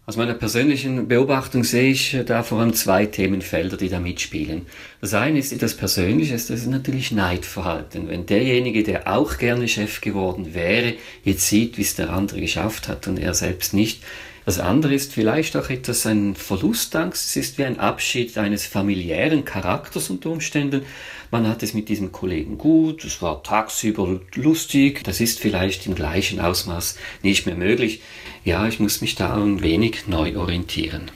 Aus meiner persönlichen Beobachtung sehe ich da vor allem zwei Themenfelder, die da mitspielen. Das eine ist etwas Persönliches, das ist natürlich Neidverhalten. Wenn derjenige, der auch gerne Chef geworden wäre, jetzt sieht, wie es der andere geschafft hat und er selbst nicht. Das andere ist vielleicht auch etwas ein Verlustangst. Es ist wie ein Abschied eines familiären Charakters unter Umständen. Man hat es mit diesem Kollegen gut, es war tagsüber lustig. Das ist vielleicht im gleichen Ausmaß nicht mehr möglich. Ja, ich muss mich da ein wenig neu orientieren.